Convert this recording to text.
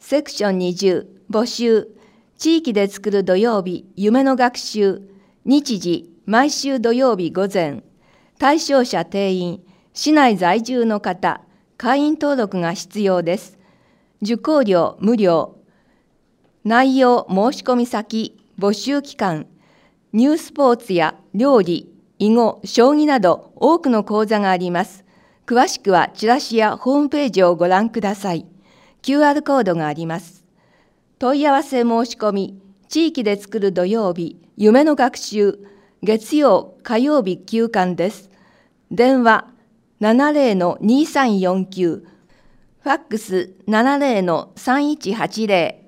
セクション20、募集。地域で作る土曜日、夢の学習。日時、毎週土曜日午前。対象者定員、市内在住の方、会員登録が必要です。受講料無料。内容申し込み先、募集期間、ニュースポーツや料理、囲碁、将棋など多くの講座があります。詳しくはチラシやホームページをご覧ください。QR コードがあります。問い合わせ申し込み、地域で作る土曜日、夢の学習、月曜、火曜日休館です。電話 70-2349、ファックス 70-3180